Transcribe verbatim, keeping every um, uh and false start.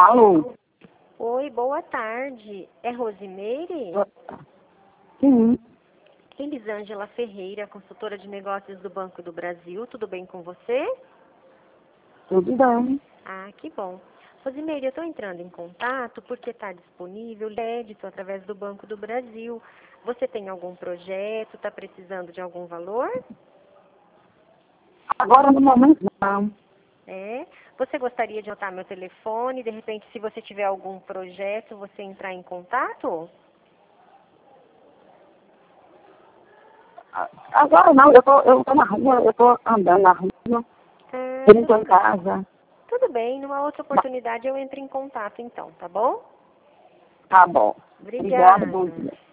Alô? Oi, boa tarde. É Rosimeire? Sim, Elisângela Ferreira, consultora de negócios do Banco do Brasil. Tudo bem com você? tudo bem. Ah, que bom. Rosimeire, eu estou entrando em contato porque está disponível crédito através do Banco do Brasil. Você tem algum projeto? Está precisando de algum valor? Agora, no momento, não. É. Você gostaria de anotar meu telefone? De repente, se você tiver algum projeto, você entrar em contato? Agora não, eu tô, eu tô na rua, eu tô andando na rua, Ah, eu não tô tudo em bem. casa. Tudo bem, numa outra oportunidade eu entro em contato então, tá bom? Tá bom. Obrigada, Obrigada. bom dia.